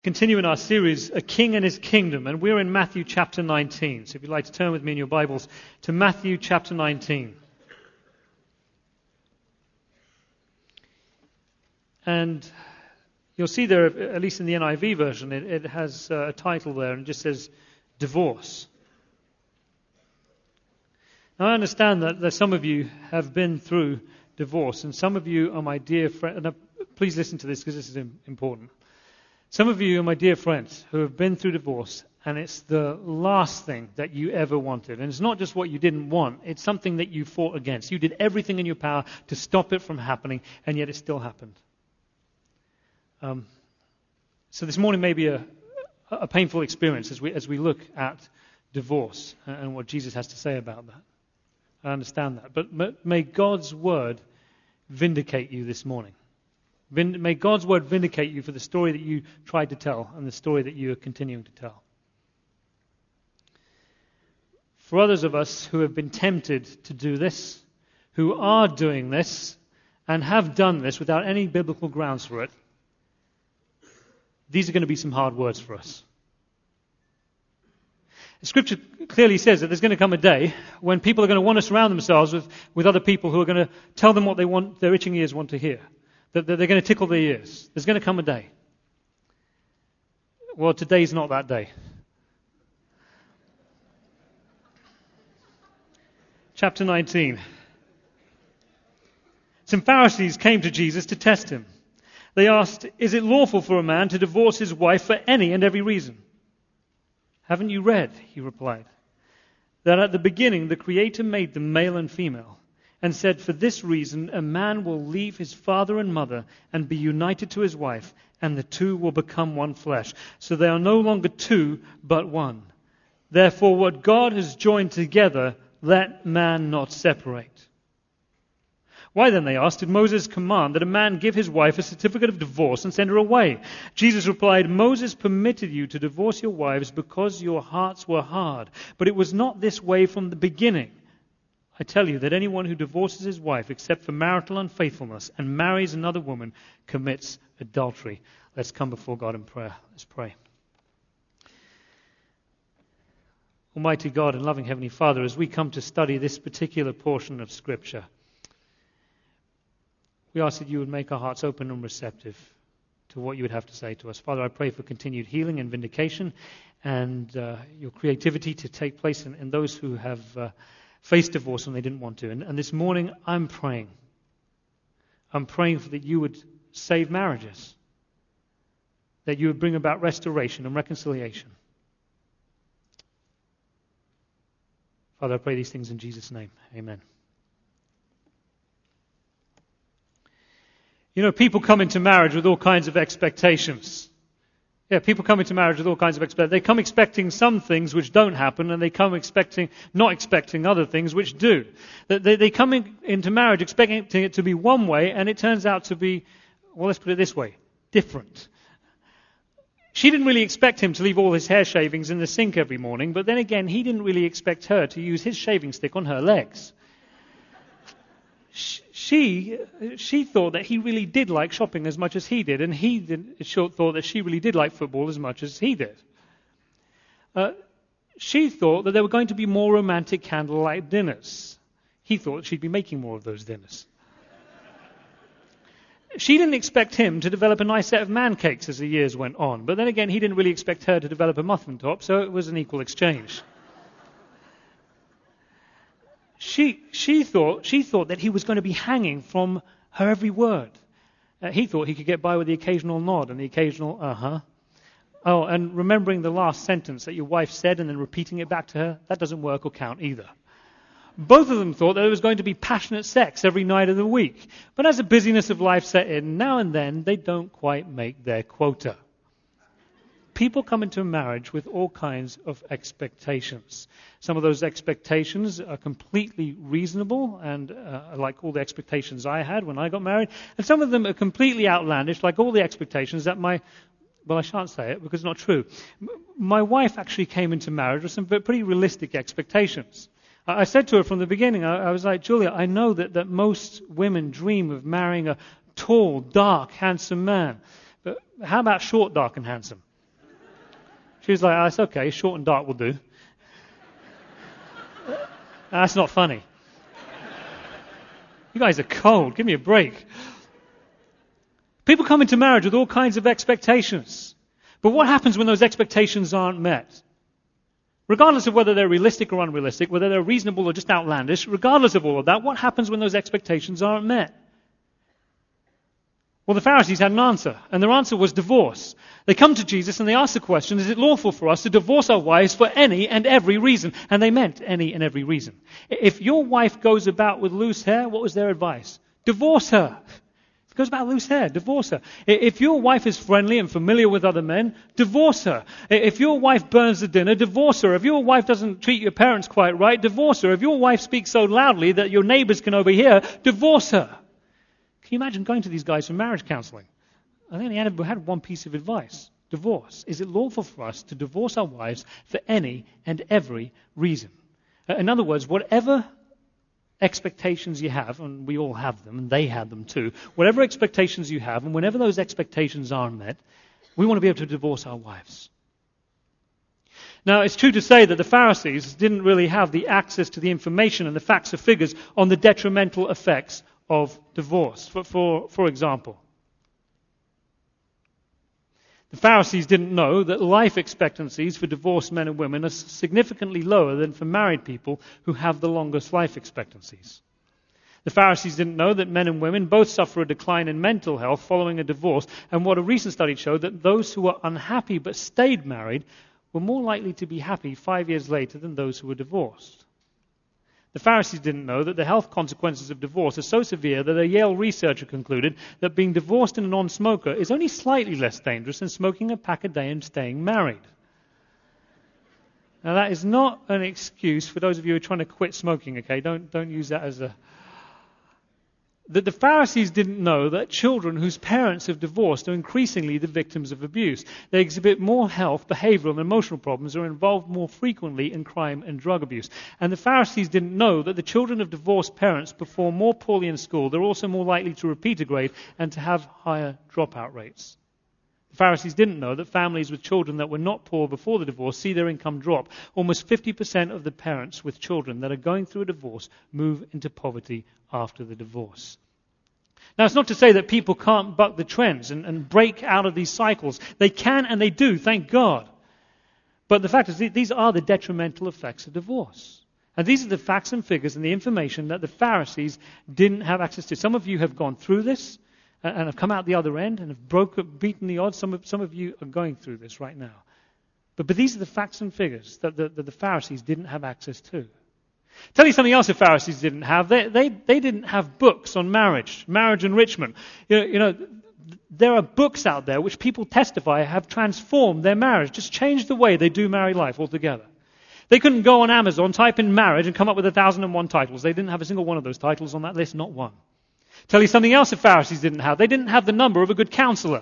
Continue in our series, A King and His Kingdom, and we're in Matthew chapter 19. So if you'd like to turn with me in your Bibles to Matthew chapter 19. And you'll see there, at least in the NIV version, it has a title there and it just says, Divorce. Now I understand that some of you have been through divorce, and some of you are my dear friends, and please listen to this because this is important. Some of you are my dear friends who have been through divorce, and it's the last thing that you ever wanted. And it's not just what you didn't want, it's something that you fought against. You did everything in your power to stop it from happening, and yet it still happened. So this morning may be a painful experience as we look at divorce and what Jesus has to say about that. I understand that. But may God's word vindicate you this morning. May God's word vindicate you for the story that you tried to tell and the story that you are continuing to tell. For others of us who have been tempted to do this, who are doing this, and have done this without any biblical grounds for it, these are going to be some hard words for us. Scripture clearly says that there's going to come a day when people are going to want to surround themselves with other people who are going to tell them what they want, their itching ears want to hear. That they're going to tickle their ears. There's going to come a day. Well, today's not that day. Chapter 19. Some Pharisees came to Jesus to test him. They asked, "Is it lawful for a man to divorce his wife for any and every reason?" "Haven't you read," he replied, "that at the beginning the Creator made them male and female, and said, for this reason a man will leave his father and mother and be united to his wife, and the two will become one flesh. So they are no longer two, but one. Therefore what God has joined together, let man not separate." "Why then," they asked, "did Moses command that a man give his wife a certificate of divorce and send her away?" Jesus replied, "Moses permitted you to divorce your wives because your hearts were hard. But it was not this way from the beginning. I tell you that anyone who divorces his wife except for marital unfaithfulness and marries another woman commits adultery." Let's come before God in prayer. Let's pray. Almighty God and loving Heavenly Father, as we come to study this particular portion of Scripture, we ask that you would make our hearts open and receptive to what you would have to say to us. Father, I pray for continued healing and vindication and your creativity to take place in those who have faced divorce when they didn't want to. And this morning, I'm praying that you would save marriages, that you would bring about restoration and reconciliation. Father, I pray these things in Jesus' name. Amen. You know, people come into marriage with all kinds of expectations. Yeah, people come into marriage with all kinds of expectations. They come expecting some things which don't happen, and they come not expecting other things which do. They come into marriage expecting it to be one way, and it turns out to be, well, let's put it this way, different. She didn't really expect him to leave all his hair shavings in the sink every morning, but then again, he didn't really expect her to use his shaving stick on her legs. She thought that he really did like shopping as much as he did, and he thought that she really did like football as much as he did. She thought that there were going to be more romantic candlelight dinners. He thought she'd be making more of those dinners. She didn't expect him to develop a nice set of man cakes as the years went on, but then again, he didn't really expect her to develop a muffin top, so it was an equal exchange. She thought that he was going to be hanging from her every word. He thought he could get by with the occasional nod and the occasional uh-huh. Oh, and remembering the last sentence that your wife said and then repeating it back to her, that doesn't work or count either. Both of them thought that there was going to be passionate sex every night of the week. But as the busyness of life set in, now and then they don't quite make their quota. People come into a marriage with all kinds of expectations. Some of those expectations are completely reasonable and like all the expectations I had when I got married. And some of them are completely outlandish, like all the expectations that I shan't say it because it's not true. My wife actually came into marriage with some pretty realistic expectations. I said to her from the beginning, I was like, "Julia, I know that most women dream of marrying a tall, dark, handsome man. But how about short, dark, and handsome?" She was like, oh, it's okay, short and dark will do. That's not funny. You guys are cold. Give me a break. People come into marriage with all kinds of expectations. But what happens when those expectations aren't met? Regardless of whether they're realistic or unrealistic, whether they're reasonable or just outlandish, regardless of all of that, what happens when those expectations aren't met? Well, the Pharisees had an answer, and their answer was divorce. They come to Jesus and they ask the question, is it lawful for us to divorce our wives for any and every reason? And they meant any and every reason. If your wife goes about with loose hair, what was their advice? Divorce her. If it goes about loose hair, divorce her. If your wife is friendly and familiar with other men, divorce her. If your wife burns the dinner, divorce her. If your wife doesn't treat your parents quite right, divorce her. If your wife speaks so loudly that your neighbors can overhear, divorce her. Can you imagine going to these guys for marriage counseling? I think they had one piece of advice. Divorce. Is it lawful for us to divorce our wives for any and every reason? In other words, whatever expectations you have, and we all have them, and they had them too, whatever expectations you have, and whenever those expectations aren't met, we want to be able to divorce our wives. Now, it's true to say that the Pharisees didn't really have the access to the information and the facts or figures on the detrimental effects of divorce. For example, the Pharisees didn't know that life expectancies for divorced men and women are significantly lower than for married people who have the longest life expectancies. The Pharisees didn't know that men and women both suffer a decline in mental health following a divorce, and what a recent study showed that those who were unhappy but stayed married were more likely to be happy 5 years later than those who were divorced. The Pharisees didn't know that the health consequences of divorce are so severe that a Yale researcher concluded that being divorced and a non-smoker is only slightly less dangerous than smoking a pack a day and staying married. Now, that is not an excuse for those of you who are trying to quit smoking, okay? Don't use that as a... That the Pharisees didn't know that children whose parents have divorced are increasingly the victims of abuse. They exhibit more health, behavioral, and emotional problems, are involved more frequently in crime and drug abuse. And the Pharisees didn't know that the children of divorced parents perform more poorly in school. They're also more likely to repeat a grade and to have higher dropout rates. The Pharisees didn't know that families with children that were not poor before the divorce see their income drop. Almost 50% of the parents with children that are going through a divorce move into poverty after the divorce. Now, it's not to say that people can't buck the trends and break out of these cycles. They can and they do, thank God. But the fact is, these are the detrimental effects of divorce. And these are the facts and figures and the information that the Pharisees didn't have access to. Some of you have gone through this and have come out the other end and have beaten the odds. Some of you are going through this right now. But these are the facts and figures that the Pharisees didn't have access to. Tell you something else the Pharisees didn't have. They didn't have books on marriage enrichment. You know, there are books out there which people testify have transformed their marriage, just changed the way they do married life altogether. They couldn't go on Amazon, type in marriage, and come up with 1,001 titles. They didn't have a single one of those titles on that list, not one. Tell you something else the Pharisees didn't have. They didn't have the number of a good counselor.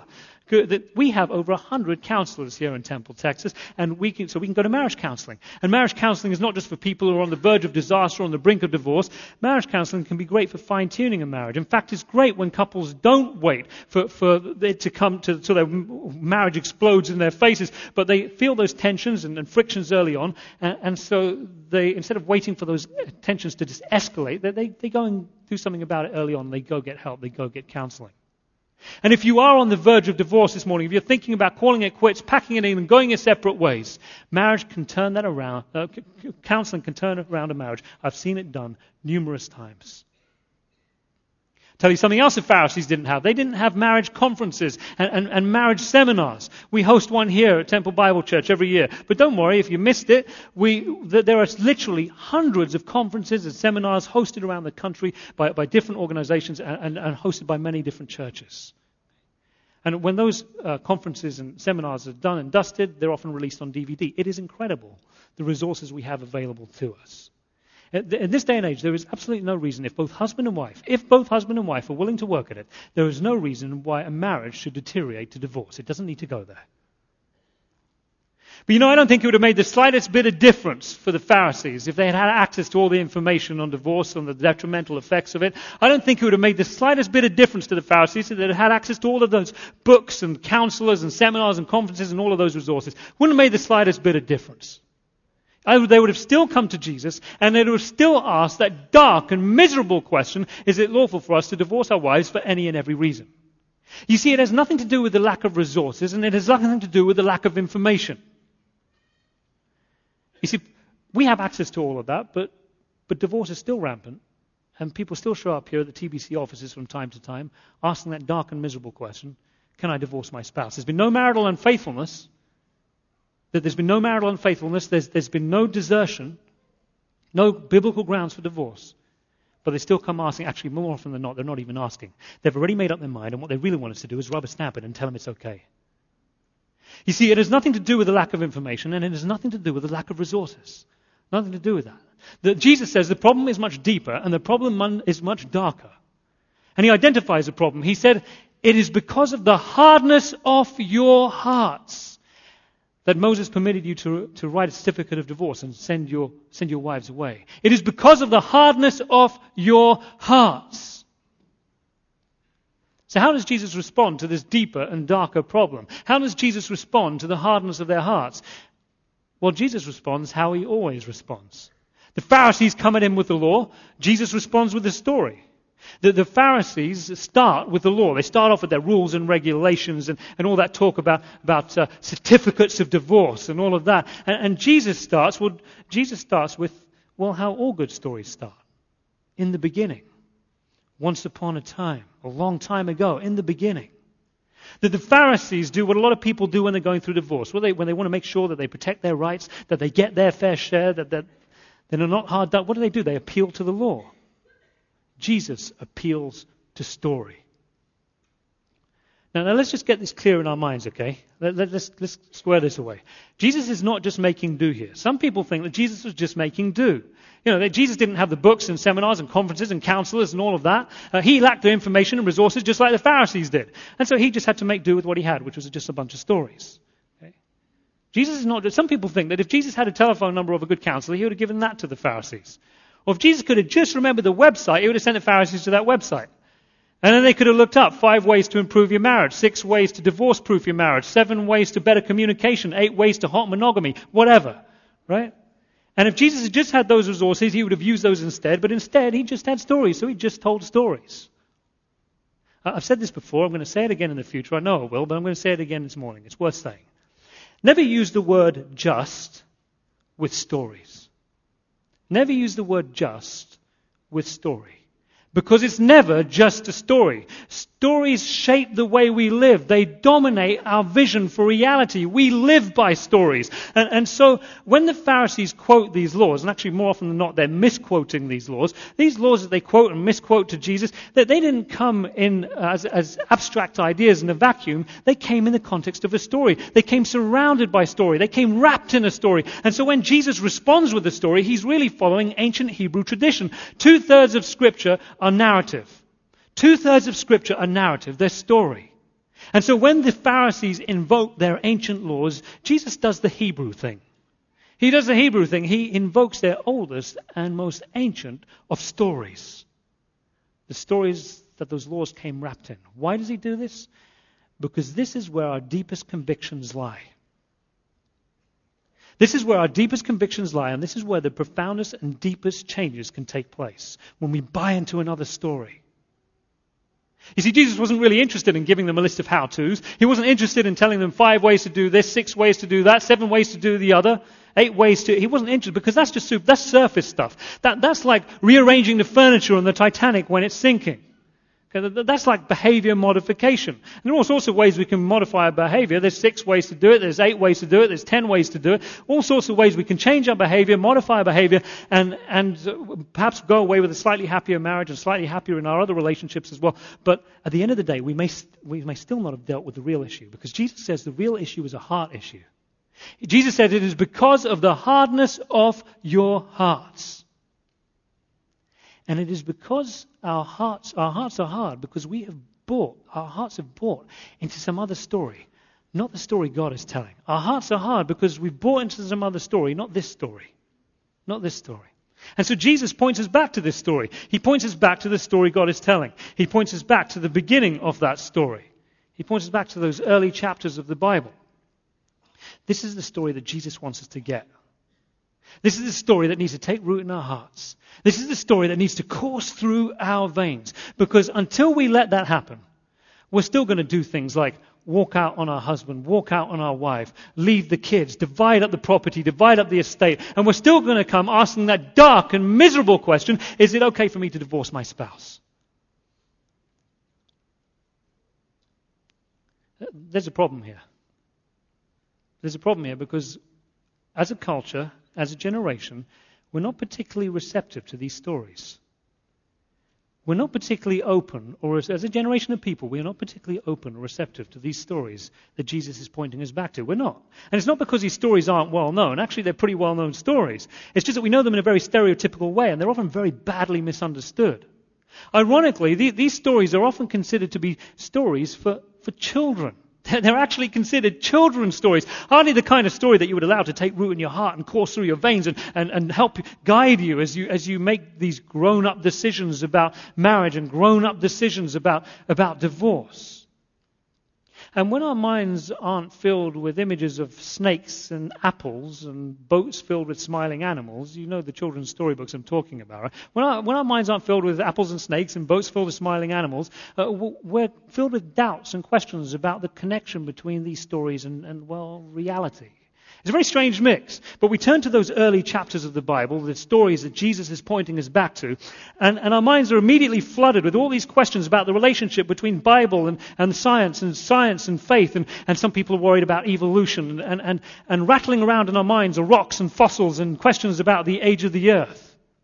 We have over 100 counselors here in Temple, Texas, and we can go to marriage counseling. And marriage counseling is not just for people who are on the verge of disaster or on the brink of divorce. Marriage counseling can be great for fine-tuning a marriage. In fact, it's great when couples don't wait for it to come to so their marriage explodes in their faces, but they feel those tensions and frictions early on, and so they, instead of waiting for those tensions to just escalate, they go and do something about it early on. They go get help. They go get counseling. And if you are on the verge of divorce this morning, if you're thinking about calling it quits, packing it in and going your separate ways, marriage can turn that around. Counseling can turn around a marriage. I've seen it done numerous times. Tell you something else the Pharisees didn't have. They didn't have marriage conferences and marriage seminars. We host one here at Temple Bible Church every year. But don't worry, if you missed it, there are literally hundreds of conferences and seminars hosted around the country by different organizations and hosted by many different churches. And when those conferences and seminars are done and dusted, they're often released on DVD. It is incredible, the resources we have available to us. In this day and age, there is absolutely no reason, if both husband and wife are willing to work at it, there is no reason why a marriage should deteriorate to divorce. It doesn't need to go there. But I don't think it would have made the slightest bit of difference for the Pharisees if they had access to all the information on divorce and the detrimental effects of it. I don't think it would have made the slightest bit of difference to the Pharisees if they had access to all of those books and counselors and seminars and conferences and all of those resources. Wouldn't have made the slightest bit of difference. They would have still come to Jesus and they would have still asked that dark and miserable question, is it lawful for us to divorce our wives for any and every reason? You see, it has nothing to do with the lack of resources and it has nothing to do with the lack of information. You see, we have access to all of that, but divorce is still rampant, and people still show up here at the TBC offices from time to time asking that dark and miserable question, can I divorce my spouse? There's been no marital unfaithfulness. There's been no marital unfaithfulness. There's been no desertion, no biblical grounds for divorce. But they still come asking. Actually, more often than not, they're not even asking. They've already made up their mind, and what they really want us to do is rubber stamp it and tell them it's okay. You see, it has nothing to do with the lack of information, and it has nothing to do with the lack of resources. Nothing to do with that. Jesus says the problem is much deeper, and the problem is much darker. And he identifies the problem. He said, it is because of the hardness of your hearts that Moses permitted you to write a certificate of divorce and send your wives away. It is because of the hardness of your hearts. So how does Jesus respond to this deeper and darker problem? How does Jesus respond to the hardness of their hearts? Well, Jesus responds how he always responds. The Pharisees come at him with the law. Jesus responds with a story. The Pharisees start with the law. They start off with their rules and regulations and all that talk about certificates of divorce and all of that. And Jesus starts with, how all good stories start. In the beginning. Once upon a time, a long time ago, in the beginning. That the Pharisees do what a lot of people do when they're going through divorce. When they want to make sure that they protect their rights, that they get their fair share, that they're not hard done. What do? They appeal to the law. Jesus appeals to story. Now let's just get this clear in our minds, okay? Let's square this away. Jesus is not just making do here. Some people think that Jesus was just making do. That Jesus didn't have the books and seminars and conferences and counselors and all of that. He lacked the information and resources just like the Pharisees did. And so he just had to make do with what he had, which was just a bunch of stories. Okay? Jesus is not... Some people think that if Jesus had a telephone number of a good counselor, he would have given that to the Pharisees. Or if Jesus could have just remembered the website, he would have sent the Pharisees to that website. And then they could have looked up 5 ways to improve your marriage, 6 ways to divorce-proof your marriage, 7 ways to better communication, 8 ways to hot monogamy, whatever. Right? And if Jesus had just had those resources, he would have used those instead. But instead, he just had stories, so he just told stories. I've said this before. I'm going to say it again in the future. I know I will, but I'm going to say it again this morning. It's worth saying. Never use the word just with stories. Never use the word just with story. Because it's never just a story. Stories shape the way we live. They dominate our vision for reality. We live by stories. And so when the Pharisees quote these laws, and actually more often than not they're misquoting these laws that they quote and misquote to Jesus, that they didn't come in as abstract ideas in a vacuum. They came in the context of a story. They came surrounded by story. They came wrapped in a story. And so when Jesus responds with a story, he's really following ancient Hebrew tradition. 2/3 of Scripture are narrative. 2/3 of Scripture are narrative. They're story. And so when the Pharisees invoke their ancient laws, Jesus does the Hebrew thing. He does the Hebrew thing. He invokes their oldest and most ancient of stories. The stories that those laws came wrapped in. Why does he do this? Because this is where our deepest convictions lie. This is where our deepest convictions lie, and this is where the profoundest and deepest changes can take place, when we buy into another story. You see, Jesus wasn't really interested in giving them a list of how-tos. He wasn't interested in telling them 5 ways to do this, 6 ways to do that, 7 ways to do the other, 8 ways to... He wasn't interested, because that's just that's surface stuff. That's like rearranging the furniture on the Titanic when it's sinking. That's like behavior modification. And there are all sorts of ways we can modify our behavior. There's 6 ways to do it. There's 8 ways to do it. There's 10 ways to do it. All sorts of ways we can change our behavior, modify our behavior, and perhaps go away with a slightly happier marriage and slightly happier in our other relationships as well. But at the end of the day, we may still not have dealt with the real issue, because Jesus says the real issue is a heart issue. Jesus said it is because of the hardness of your hearts. And it is because our hearts are hard because our hearts have bought into some other story, not the story God is telling. Our hearts are hard because we've bought into some other story, not this story. Not this story. And so Jesus points us back to this story. He points us back to the story God is telling. He points us back to the beginning of that story. He points us back to those early chapters of the Bible. This is the story that Jesus wants us to get. This is the story that needs to take root in our hearts. This is the story that needs to course through our veins. Because until we let that happen, we're still going to do things like walk out on our husband, walk out on our wife, leave the kids, divide up the property, divide up the estate. And we're still going to come asking that dark and miserable question, is it okay for me to divorce my spouse? There's a problem here. There's a problem here because as a culture, as a generation, we're not particularly receptive to these stories. We're not particularly open, or as a generation of people, we're not particularly open or receptive to these stories that Jesus is pointing us back to. We're not. And it's not because these stories aren't well known. Actually, they're pretty well known stories. It's just that we know them in a very stereotypical way, and they're often very badly misunderstood. Ironically, these stories are often considered to be stories for children. They're actually considered children's stories. Hardly the kind of story that you would allow to take root in your heart and course through your veins and help guide you as you make these grown-up decisions about marriage and grown-up decisions about divorce. And when our minds aren't filled with images of snakes and apples and boats filled with smiling animals, you know the children's storybooks I'm talking about, right? When our minds aren't filled with apples and snakes and boats filled with smiling animals, we're filled with doubts and questions about the connection between these stories and reality. It's a very strange mix, but we turn to those early chapters of the Bible, the stories that Jesus is pointing us back to, and our minds are immediately flooded with all these questions about the relationship between Bible and science and faith, and some people are worried about evolution, and rattling around in our minds are rocks and fossils and questions about the age of the earth.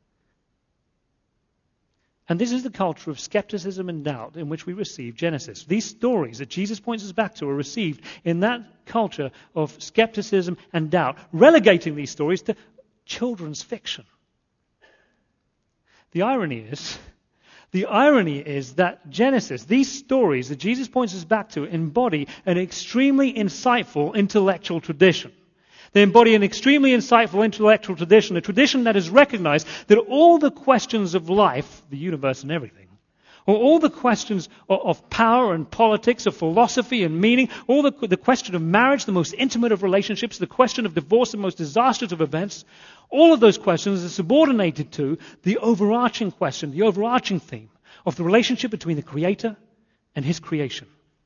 And this is the culture of skepticism and doubt in which we receive Genesis. These stories that Jesus points us back to are received in that culture of skepticism and doubt, relegating these stories to children's fiction. The irony is that Genesis, these stories that Jesus points us back to, embody an extremely insightful intellectual tradition. They embody an extremely insightful intellectual tradition, a tradition that has recognized that all the questions of life, the universe and everything, or all the questions of power and politics, of philosophy and meaning, all the question of marriage, the most intimate of relationships, the question of divorce, the most disastrous of events, all of those questions are subordinated to the overarching question, the overarching theme of the relationship between the Creator and His creation.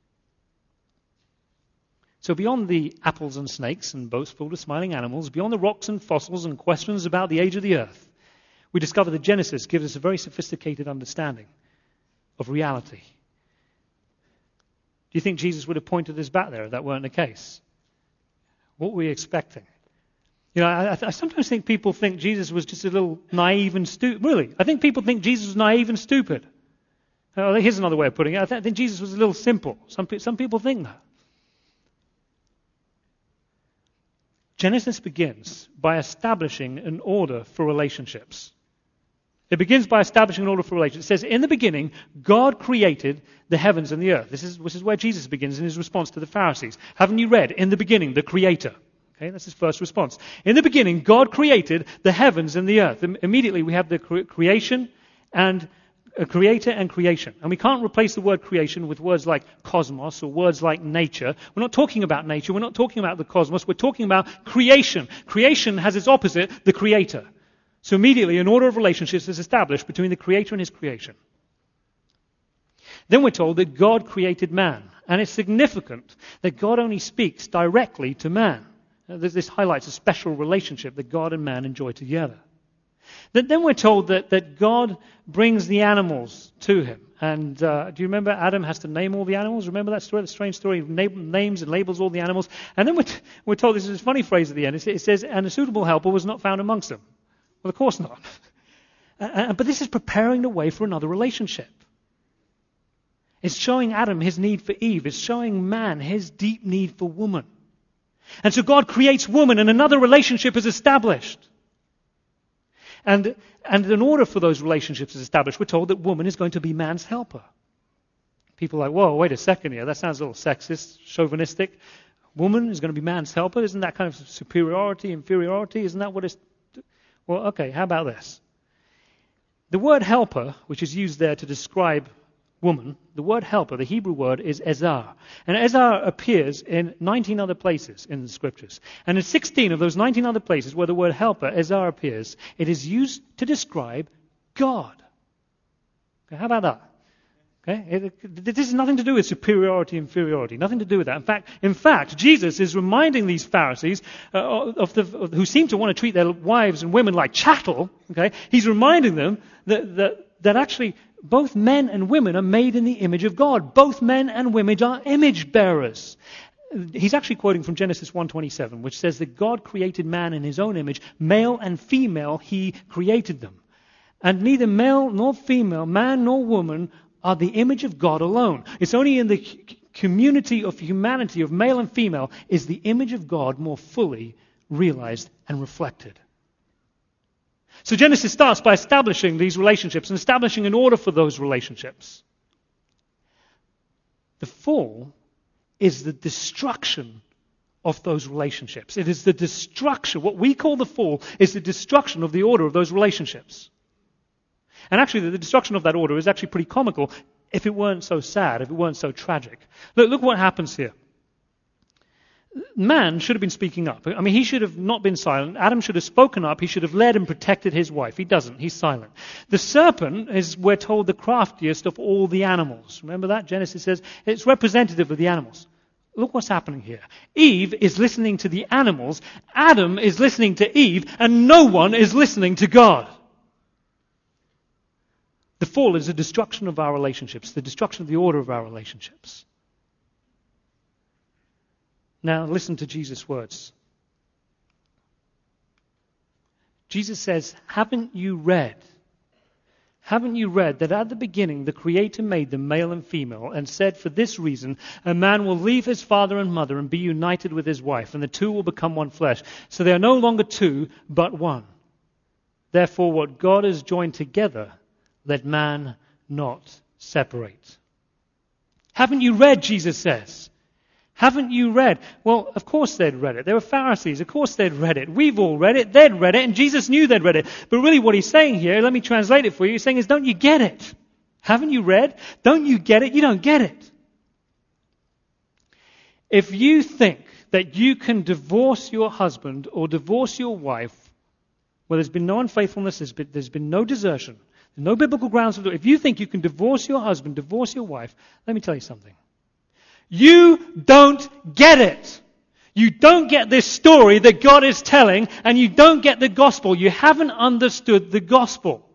So beyond the apples and snakes and boats filled with smiling animals, beyond the rocks and fossils and questions about the age of the earth, we discover that Genesis gives us a very sophisticated understanding of reality. Do you think Jesus would have pointed us back there if that weren't the case? What were we expecting? You know, I sometimes think people think Jesus was just a little naive and stupid. Really, I think people think Jesus was naive and stupid. Here's another way of putting it. I think Jesus was a little simple. Some people think that. Genesis begins by establishing an order for relationships. It begins by establishing an order for relationships. It says, in the beginning, God created the heavens and the earth. This is where Jesus begins in his response to the Pharisees. Haven't you read, in the beginning, the Creator? Okay, that's his first response. In the beginning, God created the heavens and the earth. Immediately, we have the creation and creator and creation. And we can't replace the word creation with words like cosmos or words like nature. We're not talking about nature. We're not talking about the cosmos. We're talking about creation. Creation has its opposite, the creator. So immediately an order of relationships is established between the creator and his creation. Then we're told that God created man. And it's significant that God only speaks directly to man. This highlights a special relationship that God and man enjoy together. Then we're told that God brings the animals to him. And do you remember Adam has to name all the animals? Remember that story, the strange story? He names and labels all the animals. And then we're told, this is a funny phrase at the end. It says, and a suitable helper was not found amongst them. Well, of course not. But this is preparing the way for another relationship. It's showing Adam his need for Eve. It's showing man his deep need for woman. And so God creates woman and another relationship is established. And in order for those relationships to be established, we're told that woman is going to be man's helper. People are like, whoa, wait a second here. That sounds a little sexist, chauvinistic. woman is going to be man's helper. Isn't that kind of superiority, inferiority? Isn't that what it's... Well, okay, how about this? The word helper, which is used there to describe woman, the word helper, the Hebrew word is ezar. And ezar appears in 19 other places in the scriptures. And in 16 of those 19 other places where the word helper, ezar, appears, it is used to describe God. Okay, how about that? Okay? This has nothing to do with superiority, inferiority. Nothing to do with that. In fact, Jesus is reminding these Pharisees who seem to want to treat their wives and women like chattel. Okay? He's reminding them that actually both men and women are made in the image of God. Both men and women are image bearers. He's actually quoting from Genesis 1:27, which says that God created man in his own image. Male and female, he created them. And neither male nor female, man nor woman, are the image of God alone. It's only in the community of humanity, of male and female, is the image of God more fully realized and reflected. So Genesis starts by establishing these relationships and establishing an order for those relationships. The fall is the destruction of those relationships. It is the destruction, what we call the fall, is the destruction of the order of those relationships. And actually, the destruction of that order is actually pretty comical if it weren't so sad, if it weren't so tragic. Look what happens here. Man should have been speaking up. I mean, he should have not been silent. Adam should have spoken up. He should have led and protected his wife. He doesn't. He's silent. The serpent is, we're told, the craftiest of all the animals. Remember that? Genesis says it's representative of the animals. Look what's happening here. Eve is listening to the animals. Adam is listening to Eve. And no one is listening to God. The fall is the destruction of our relationships, the destruction of the order of our relationships. Now, listen to Jesus' words. Jesus says, haven't you read that at the beginning the Creator made them male and female and said, for this reason, a man will leave his father and mother and be united with his wife, and the two will become one flesh. So they are no longer two, but one. Therefore, what God has joined together, let man not separate. Haven't you read, Jesus says? Haven't you read? Well, of course they'd read it. They were Pharisees. Of course they'd read it. We've all read it. They'd read it. And Jesus knew they'd read it. But really what he's saying here, let me translate it for you. He's saying is, don't you get it? Haven't you read? Don't you get it? You don't get it. If you think that you can divorce your husband or divorce your wife, well, there's been no unfaithfulness, there's been no desertion, no biblical grounds for it. If you think you can divorce your husband, divorce your wife, let me tell you something. You don't get it. You don't get this story that God is telling, and you don't get the gospel. You haven't understood the gospel.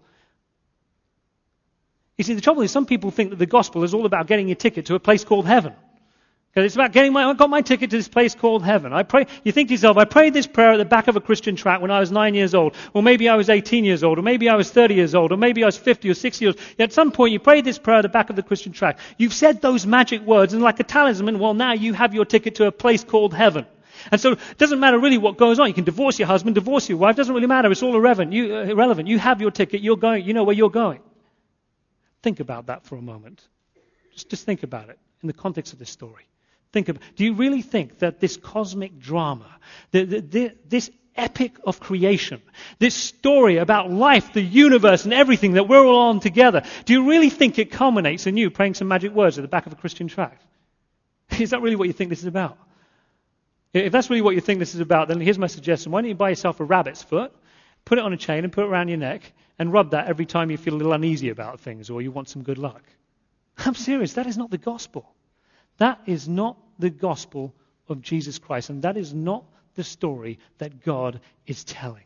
You see, the trouble is some people think that the gospel is all about getting a ticket to a place called heaven. Because it's about I got my ticket to this place called heaven. You think to yourself, I prayed this prayer at the back of a Christian tract when I was 9 years old, or maybe I was 18 years old, or maybe I was 30 years old, or maybe I was 50 or 60 years old. At some point you prayed this prayer at the back of the Christian tract. You've said those magic words, and like a talisman, well, now you have your ticket to a place called heaven. And so it doesn't matter really what goes on. You can divorce your husband, divorce your wife. It doesn't really matter. It's all irrelevant. You have your ticket. You're going. You know where you're going. Think about that for a moment. Just think about it in the context of this story. Do you really think that this cosmic drama, this epic of creation, this story about life, the universe, and everything that we're all on together, do you really think it culminates in you praying some magic words at the back of a Christian tract? Is that really what you think this is about? If that's really what you think this is about, then here's my suggestion. Why don't you buy yourself a rabbit's foot, put it on a chain and put it around your neck, and rub that every time you feel a little uneasy about things or you want some good luck? I'm serious. That is not the gospel. That is not the gospel of Jesus Christ, and that is not the story that God is telling.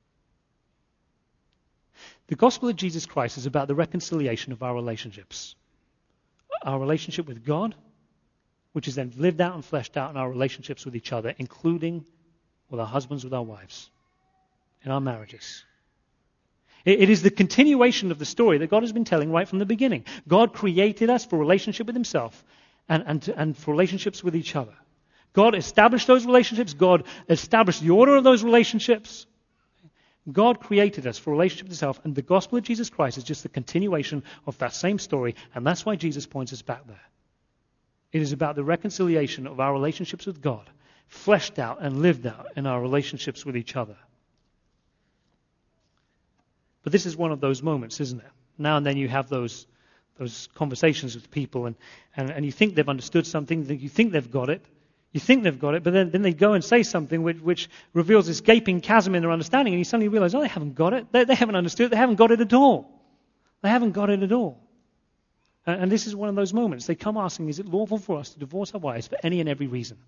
The gospel of Jesus Christ is about the reconciliation of our relationships. Our relationship with God, which is then lived out and fleshed out in our relationships with each other, including with our husbands, with our wives, in our marriages. It is the continuation of the story that God has been telling right from the beginning. God created us for relationship with himself and for relationships with each other. God established those relationships. God established the order of those relationships. God created us for relationship with himself, and the gospel of Jesus Christ is just the continuation of that same story, and that's why Jesus points us back there. It is about the reconciliation of our relationships with God fleshed out and lived out in our relationships with each other. But this is one of those moments, isn't it? Now and then you have those conversations with people and you think they've understood something, you think they've got it, but then they go and say something which reveals this gaping chasm in their understanding, and you suddenly realize, they haven't got it. They haven't understood it. They haven't got it at all. They haven't got it at all. And this is one of those moments. They come asking, is it lawful for us to divorce our wives for any and every reason?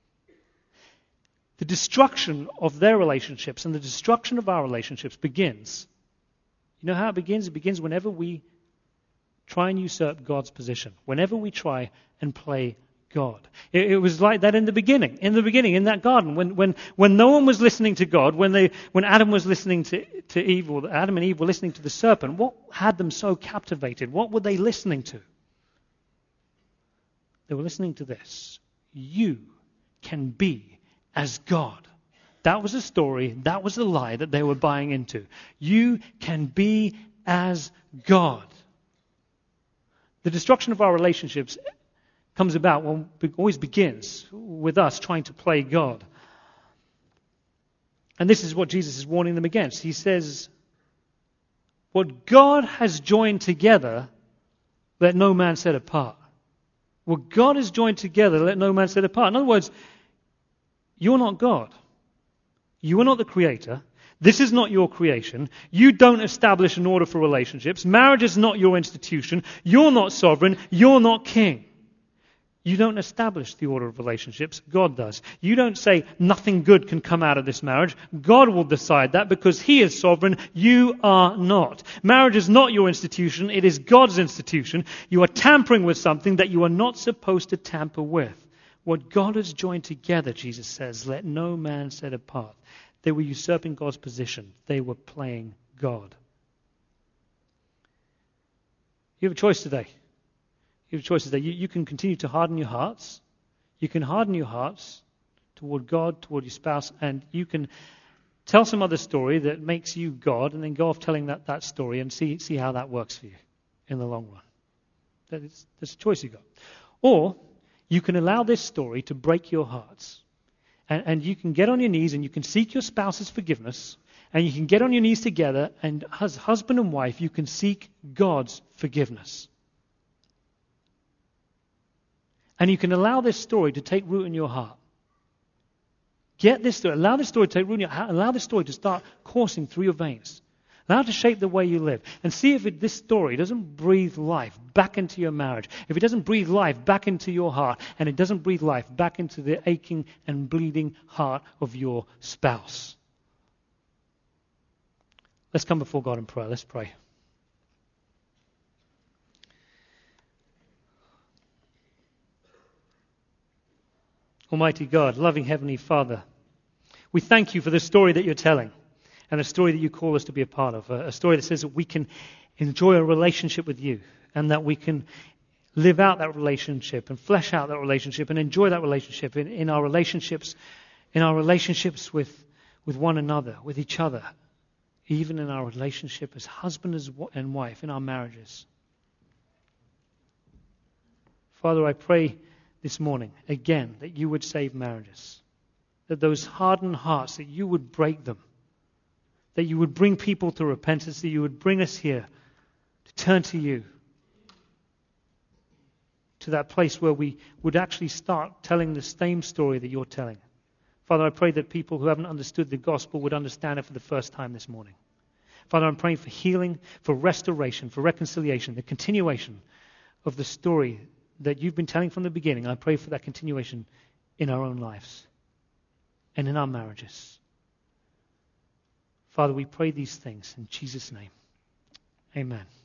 The destruction of their relationships and the destruction of our relationships begins. You know how it begins? It begins whenever we try and usurp God's position. Whenever we try and play God. It was like that in the beginning, in that garden, when no one was listening to God, when Adam was listening to Eve, or Adam and Eve were listening to the serpent, what had them so captivated? What were they listening to? They were listening to this. You can be as God. That was a story, that was a lie that they were buying into. You can be as God. The destruction of our relationships comes about, always begins with us trying to play God. And this is what Jesus is warning them against. He says, what God has joined together, let no man set apart. What God has joined together, let no man set apart. In other words, you're not God. You are not the creator. This is not your creation. You don't establish an order for relationships. Marriage is not your institution. You're not sovereign. You're not king. You don't establish the order of relationships. God does. You don't say nothing good can come out of this marriage. God will decide that because He is sovereign. You are not. Marriage is not your institution. It is God's institution. You are tampering with something that you are not supposed to tamper with. What God has joined together, Jesus says, let no man set apart. They were usurping God's position. They were playing God. You have a choice today. You have a choice today. You can continue to harden your hearts. You can harden your hearts toward God, toward your spouse, and you can tell some other story that makes you God, and then go off telling that story and see how that works for you in the long run. That's a choice you've got. Or you can allow this story to break your hearts. And you can get on your knees and you can seek your spouse's forgiveness, and you can get on your knees together, and as husband and wife, you can seek God's forgiveness. And you can allow this story to take root in your heart. Get this story. Allow this story to take root in your heart. Allow this story to start coursing through your veins. Allow it to shape the way you live. And see if this story doesn't breathe life back into your marriage. If it doesn't breathe life back into your heart, and it doesn't breathe life back into the aching and bleeding heart of your spouse. Let's come before God in prayer. Let's pray. Almighty God, loving Heavenly Father, we thank you for the story that you're telling and the story that you call us to be a part of, a story that says that we can enjoy a relationship with you and that we can live out that relationship and flesh out that relationship and enjoy that relationship in our relationships with one another, with each other, even in our relationship as husband and wife, in our marriages. Father, I pray this morning, again, that you would save marriages. That those hardened hearts, that you would break them. That you would bring people to repentance, that you would bring us here to turn to you. To that place where we would actually start telling the same story that you're telling. Father, I pray that people who haven't understood the gospel would understand it for the first time this morning. Father, I'm praying for healing, for restoration, for reconciliation, the continuation of the story that you've been telling from the beginning. I pray for that continuation in our own lives and in our marriages. Father, we pray these things in Jesus' name. Amen.